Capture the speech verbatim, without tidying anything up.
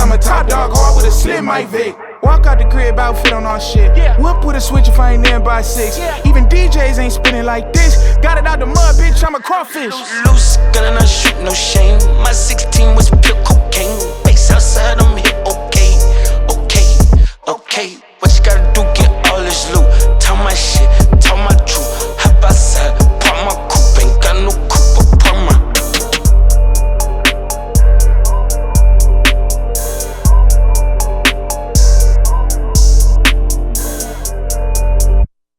I'm a top dog hard with a slim Mike Vick. Walk out the crib, outfit on our shit. Yeah. We'll put a switch if I ain't there by six. Yeah. Even D Js ain't spinning like this. Got it out the mud, bitch, I'm a crawfish. Loose, gun and I shoot, no shame.